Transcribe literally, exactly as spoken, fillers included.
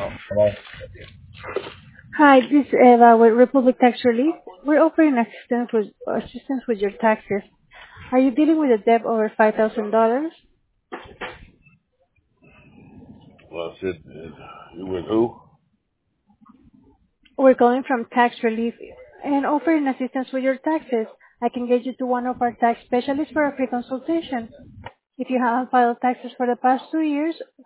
Hello. Hi, this is Eva with Republic Tax Relief. We're offering assistance with assistance with your taxes. Are you dealing with a debt over five thousand dollars? Well, I said, uh, you with who? We're calling from Tax Relief and offering assistance with your taxes. I can get you to one of our tax specialists for a free consultation. If you haven't filed taxes for the past two years,